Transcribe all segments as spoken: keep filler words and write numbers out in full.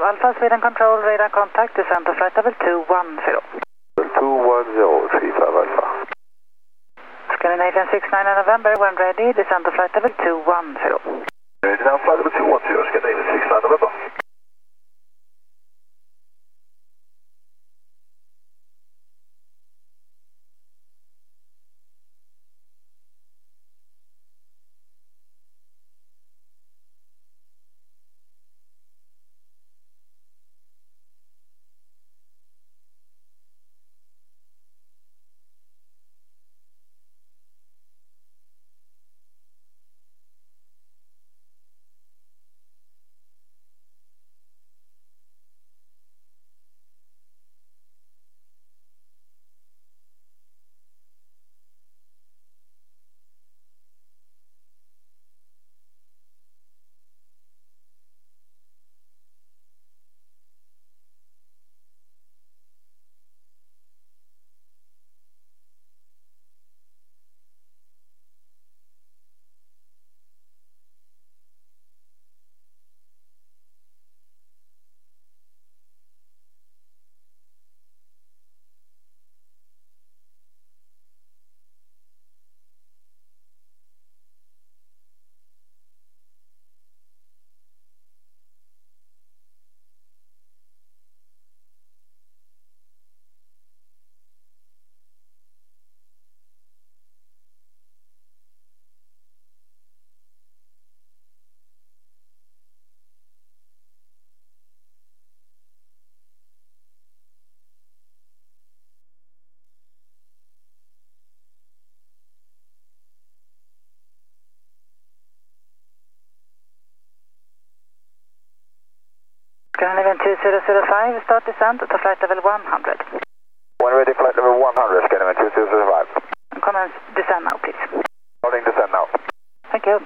Alpha, Sweden Control, radar contact, descent to flight level two one zero. two one zero, three five Alpha. Scandinavian six nine November, when ready, descent to flight level two one zero. Ready now, flight level two one zero, Scandinavian six nine November. Scandinavian two zero zero five, start descent to flight level one hundred. When ready, flight level one hundred, Scandinavian two zero zero five. Commence descent now, please. Starting descent now. Thank you.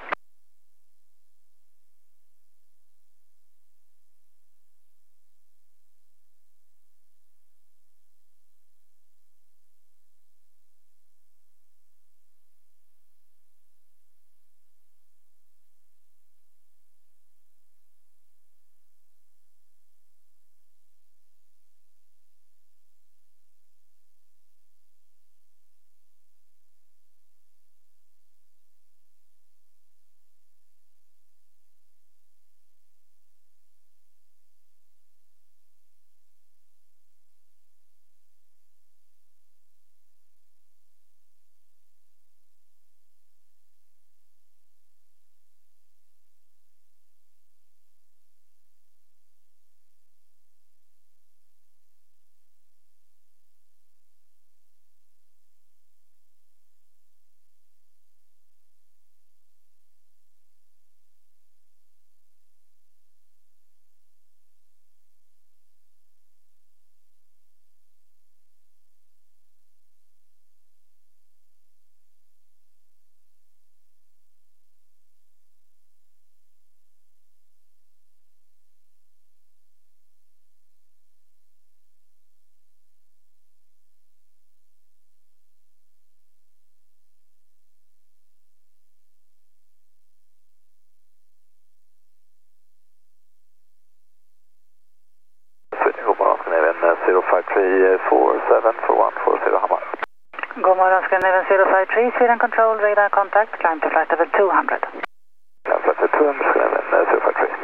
zero five three four seven four one four zero Hammar. God morgon, Scandinavian zero five three, Sweden Control, radar contact, climb to flight level two hundred. Climb flight level two hundred, Scandinavian zero five three.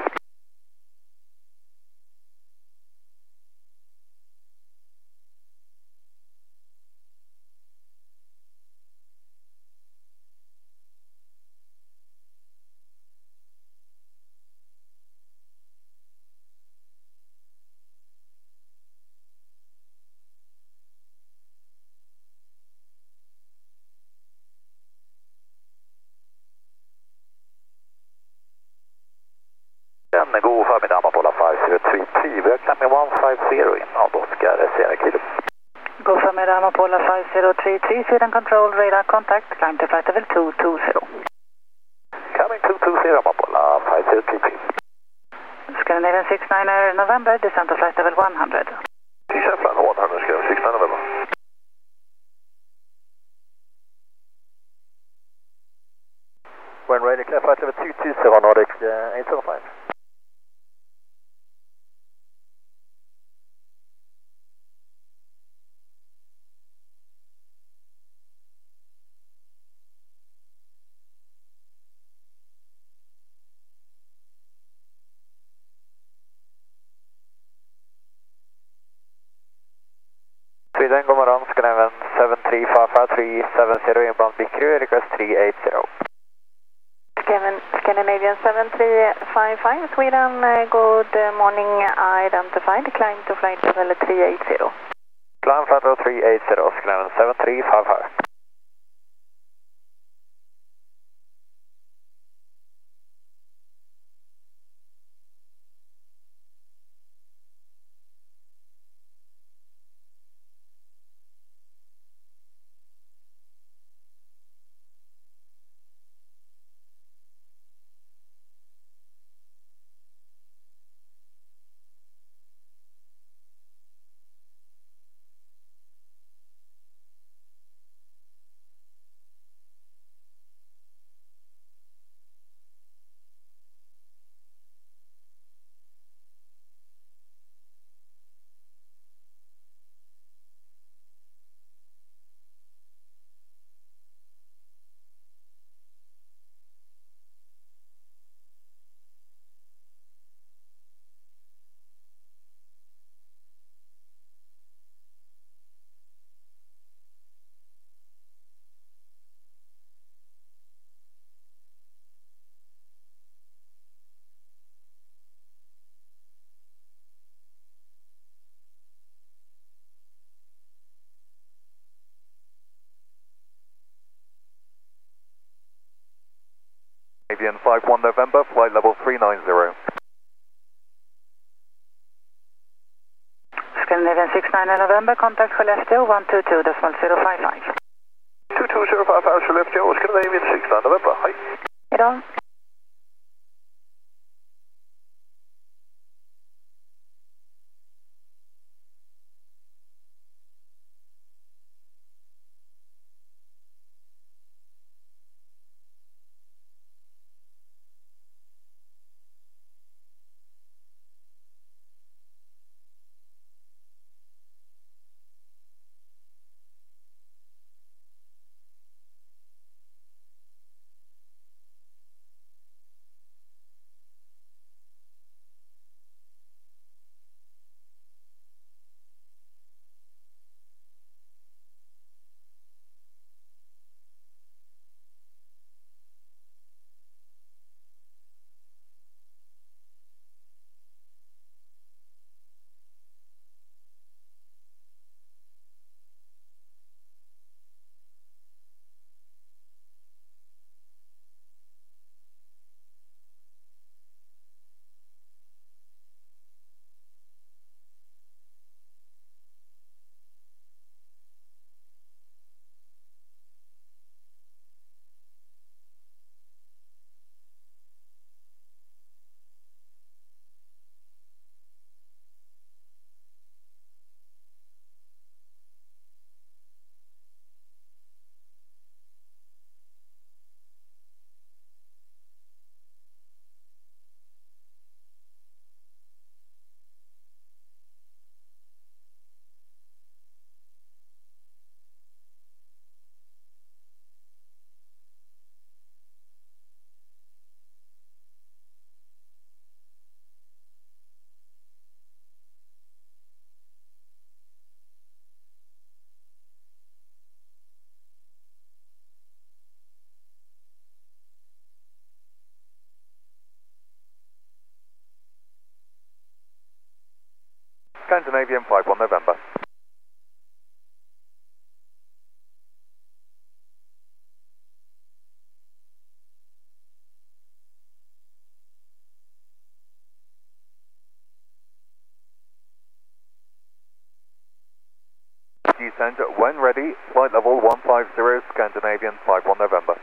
God förmiddag, Amapola five zero three three. Vi har climbing one five zero in on Oscar Sierra Kilo. God förmiddag, Amapola five zero three three, Sweden Control, radar contact, climb to flight level two two zero. Coming two two zero, Amapola five zero three three. Scandinavian six nine November, descent to flight level one hundred. Descent flight one hundred, Scandinavian six nine November. When ready, clear flight level two two zero, Nordic uh, eight seven five. Sweden, god morgon. Scandinavian seven three five five three seven zero inbound B Q, request three eight zero. Scandinavian seven three five five, Sweden, uh, good morning, identified, climb to flight level three eight zero. Climb flight level three eight zero, Scandinavian seven three five five. Scandinavian five one November, flight level three nine zero. Scandinavian six nine November, contact Skellefteå one two two decimal zero five five. two two zero five five, Skellefteå, Scandinavian six nine November, hej. Hejdå. Scandinavian five one November. Descend when ready, flight level one five zero, Scandinavian five one November.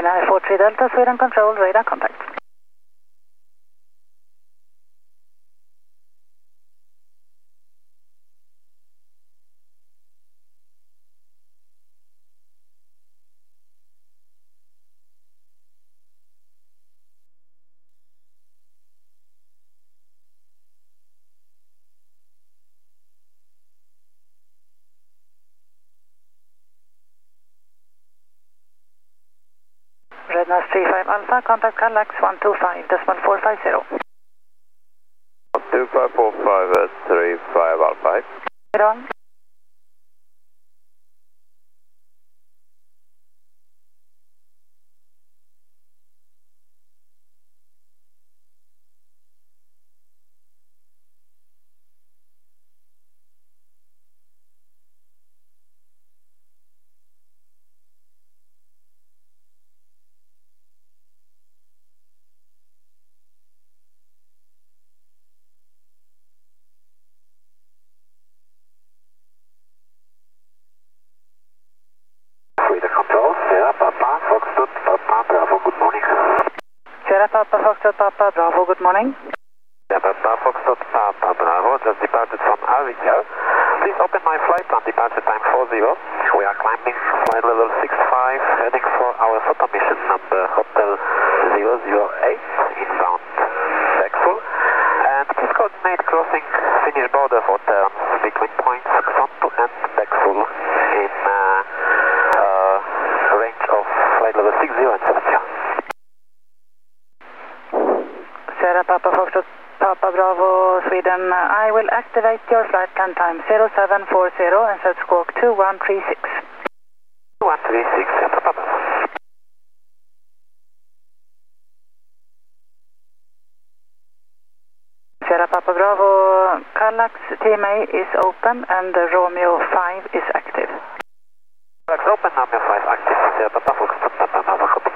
Gemini four three Delta, Sweden Control, radar contact. Red Nose three five Alpha, contact Kallax one two five, decimal four five zero. two five four five three five Alpha. Right on. Sweden Control, Sierra Papa, Foxtrot Papa, Bravo, good morning. Sierra Papa, Foxtrot Papa, Bravo, good morning. Sierra Papa, Foxtrot Papa, Bravo, just departed from Arvidsjaur. Please open my flight plan, departure time four zero. We are climbing flight level six five, heading for our photo mission number Hotel zero zero eight, inbound Bexel. And please coordinate crossing Finnish border for turns between points Xonto and Bexel in uh, uh, range of flight level six zero and seven zero. Sierra Papa, Foxtrot Papa, Bravo, Sweden. I will activate your flight plan time zero seven four zero and set squawk two one three six. two one three six, Sierra Papa. Sierra Papa, Bravo, Kallax T M A is open and the Romeo five is active. Kallax open, Romeo five active, Sierra Papa, Foxtrot Papa, Bravo, copy.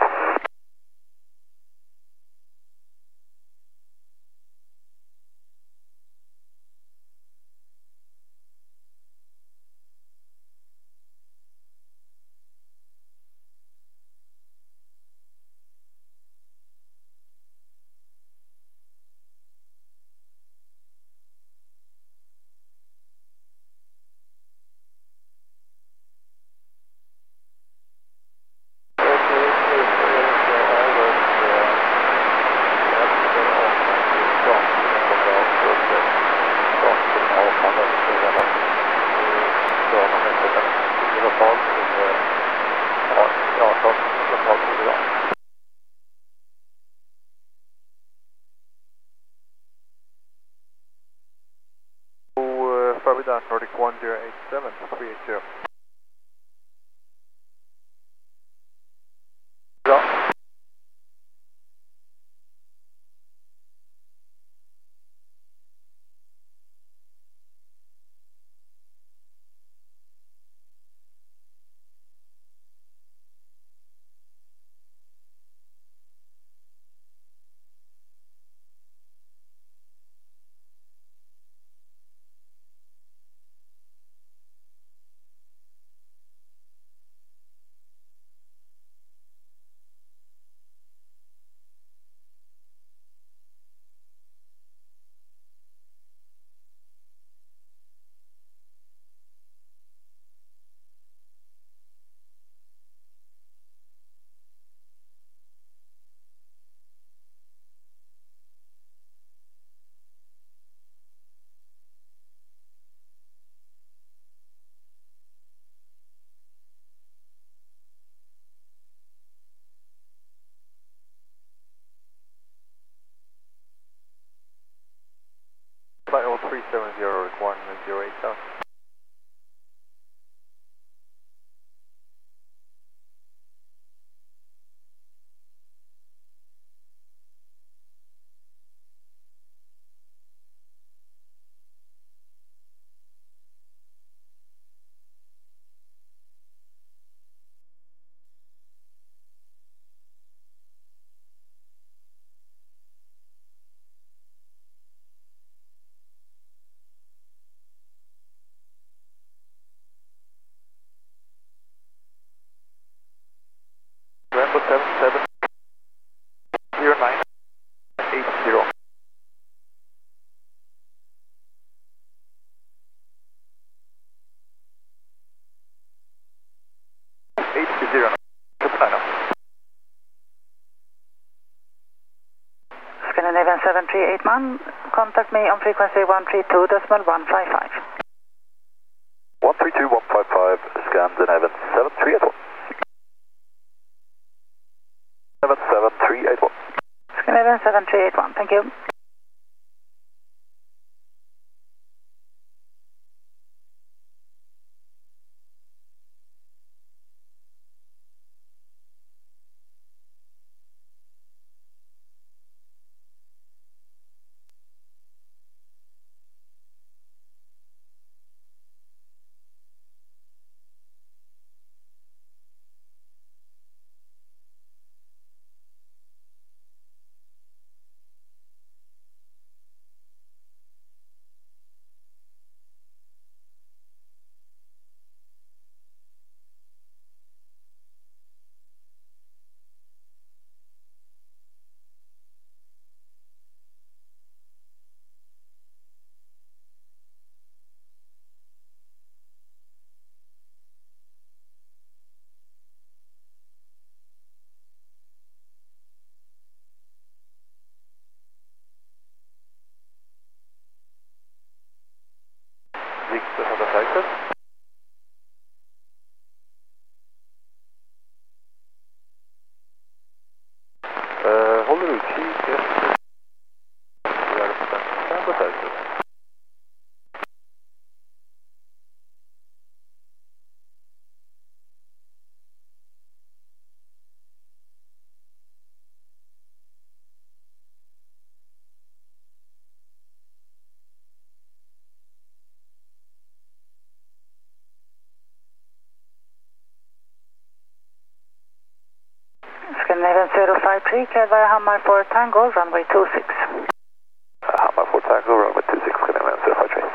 Florida Nordic one zero eight seven, three eight zero. Ja. Flight level three seven zero, requirement zero eight seven. seven three eight one. Contact me on frequency one three two point one five five. one three two point one five five, Scandinavian seven three eight one. seven seven three eight one. Scandinavian seven three eight one, thank you. Victor har det säkert. Uh, håller utkik efter hjälpen. Kan gå säkert. Scandinavian zero five three, cleared via Hammar for Tango, runway two six. Uh, Hammar for Tango, runway two six, Scandinavian zero five three.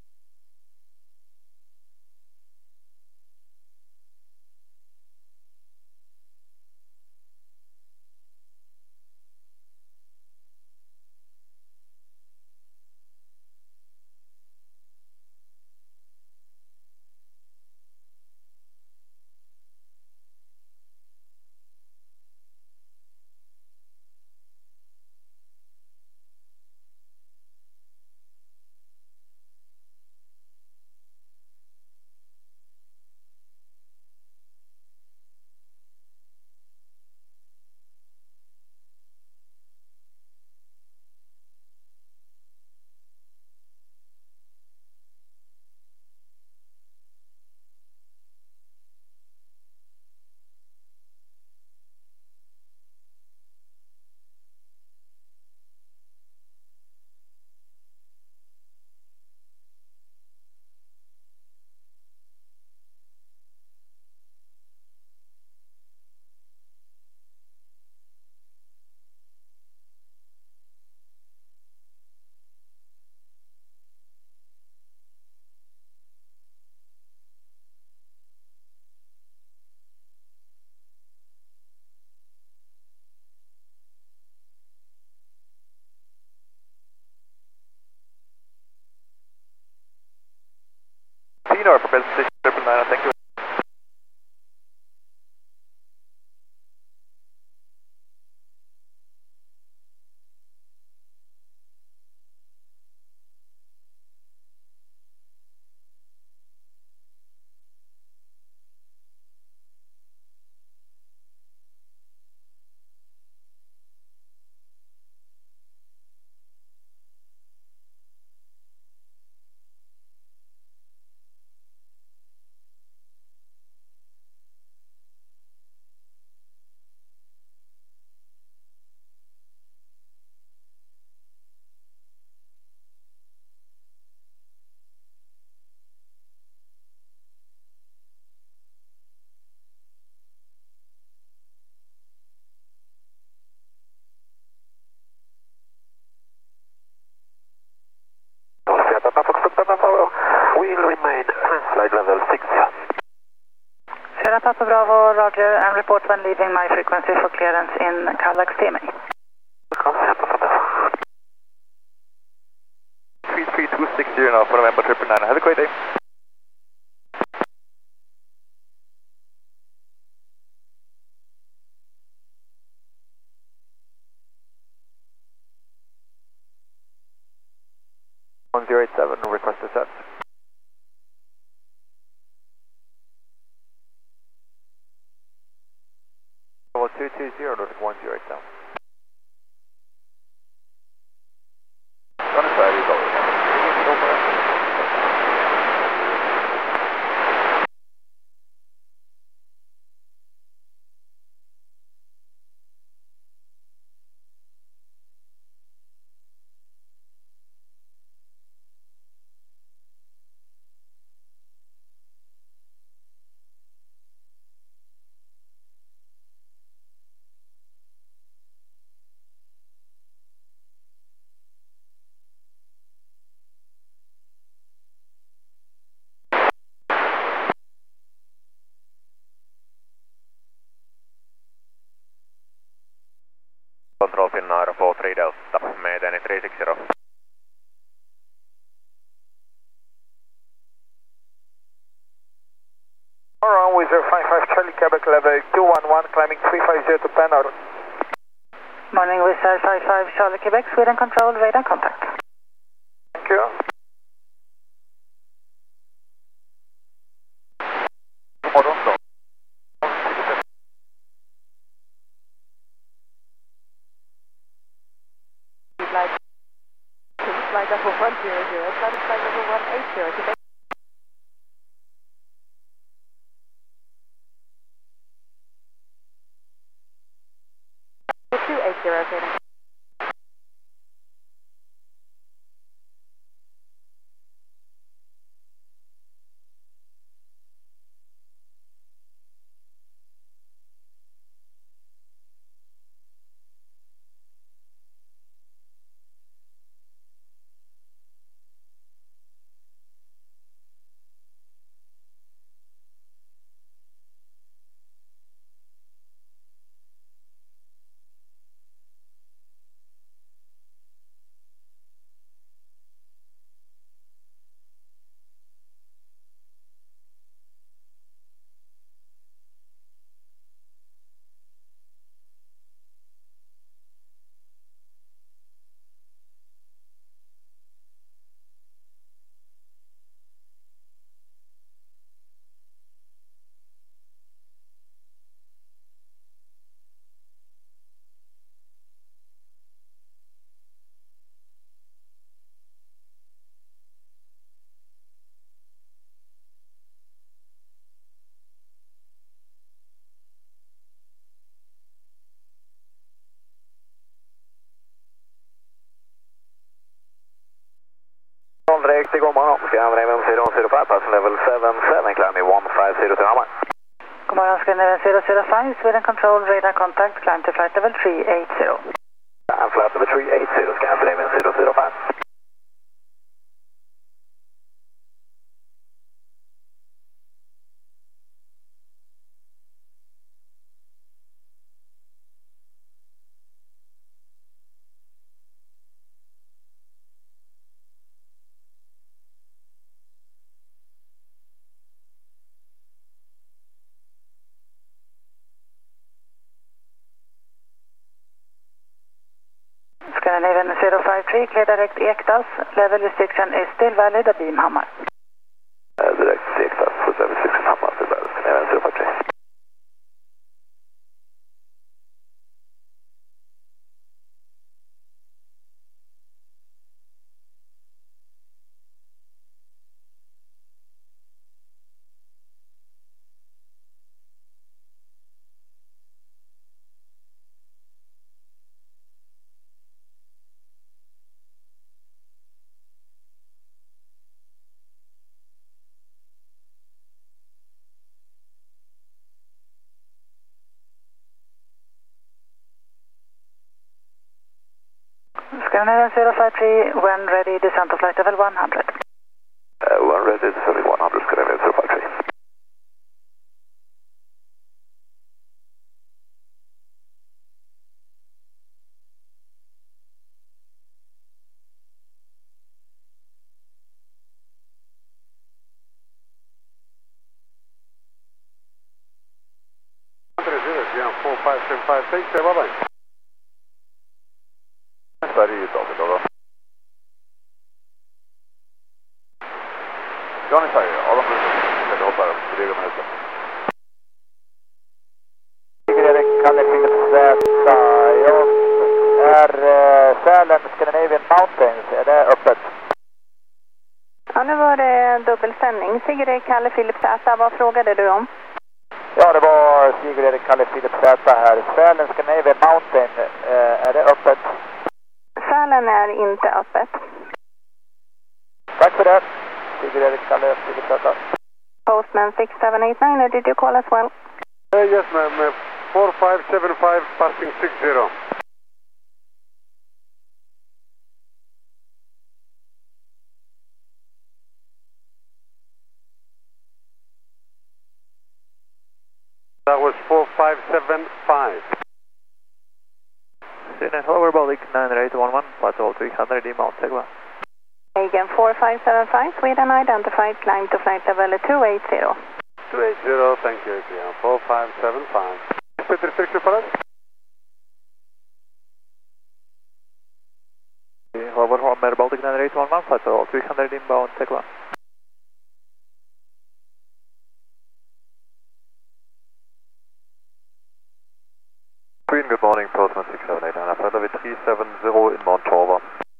P N R for Bell Station triple nine, thank you. We'll remain flight level six. Sierra Papa Bravo, Roger, and report when leaving my frequency for clearance in Kallax T M A. three three two six zero now for November triple nine. Have a great day. to set. Level two two zero, Nordic one zero eight down. Run inside, you go. Go for it. Control Finnair four three Delta, maintain three six zero. Runway zero five five Charlie Quebec level two one one, climbing three five zero to Pan out. Morning, Wizz Air five five Charlie Quebec, Sweden control, radar contact. Thank you. Morgon då. Flight, flight level one zero zero, flight flight level one eight zero, Quebec. two eight zero, Sweden. Direct, god morgon. Scandinavian zero zero five, pass level seven seven, climbing one five zero to Hammar. God morgon, Scandinavian zero zero five, Sweden control, radar contact, climb to flight level three eight zero. And flight level three eight zero, Scandinavian zero zero five. Scandinavian zero five three, clear direct Ekdals, level restriction is still valid, a beam Hammar. Uh, direct Ekdals, full service six Hammar, still valid, Scandinavian zero five three. Scandinavian zero five three, when ready, descent to flight level one hundred. Uh, when ready, descending one hundred, Scandinavian zero five three. four five seven five six, bye bye. Sverige, David, då. Johnny säger, ja, de ställer upp här på fyra minuter. Sigrid Kalle Philip Z, jag är uh, Sälen Scandinavian Mountains, är det öppet? Ja, nu var det dubbelsändning. Sigrid Kalle Philip Z, vad frågade du om? Ja, det var Sigrid Kalle Philip Z här. Sälen Scandinavian Mountain, uh, är det öppet? Sälen är inte öppet. Tack för det. Sigrid Kalle Philip Z. Postman six seven eight nine, did you call as well? Uh, yes, ma'am. Uh, four five seven five, passing six zero. That was four five seven five. Sydney, hello, we're Baltic nine eight one one, flight level three hundred, Mount Tegla. Again, four five seven five, Sweden identified, climb to flight level two eight zero. two eight zero, thank you, yeah, four five seven five. Speed restriction for us? Hello, we're Baltic nine eight one one, flight level three hundred, inbound Tegla. Queen, good morning, Postman six seven eight nine, flight level three seven zero in Mount Torva.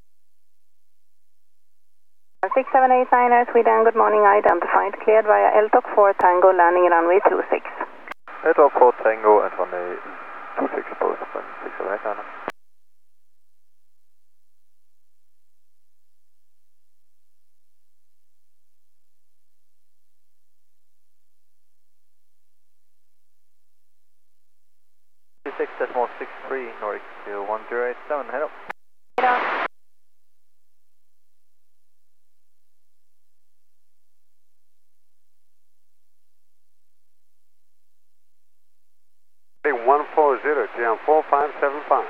six seven eight nine, Sweden, good morning, identified, cleared via L T O C four Tango, landing runway two six. L T O C four Tango and runway two six, Postman six seven eight nine. six decimal six three, Nordic one zero eight seven, head up. one four zero, G M four five seven five.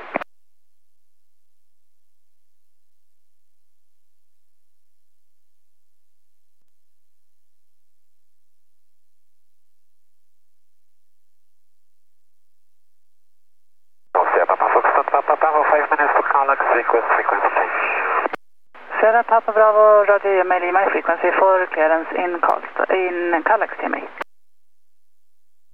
Papa Foxtrot, Papa Bravo, five minutes for Carlax, request frequency change. Sierra Papa Bravo, Roger, Lima frequency for clearance in Karlstad, in Kallax, Timmy.